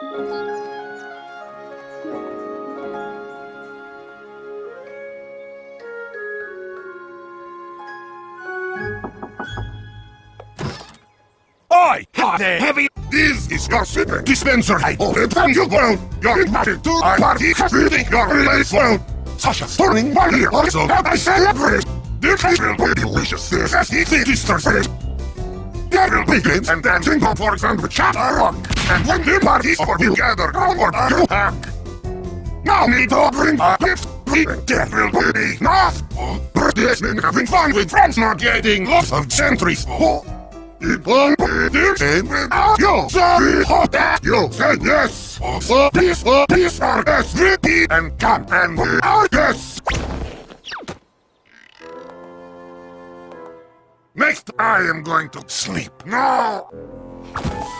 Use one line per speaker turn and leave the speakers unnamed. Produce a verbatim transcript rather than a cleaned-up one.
Oi! Hot heavy!
This is your secret dispenser. I open you world. You're invited to our party. Reading your related world. Such a thorning one here. Also, I celebrate. This will be delicious. This is the distorted. There will be games and dancing for and chatter rock. And when the party's over, we'll gather around or you hack. Now need to bring a gift. There will be enough. Birthdays been having fun with friends, not getting lots of centuries. Oh. It won't be the same without you. Sorry, hot that you say yes. So this will be our best repeat and come and we are yes. Next, I am going to sleep now.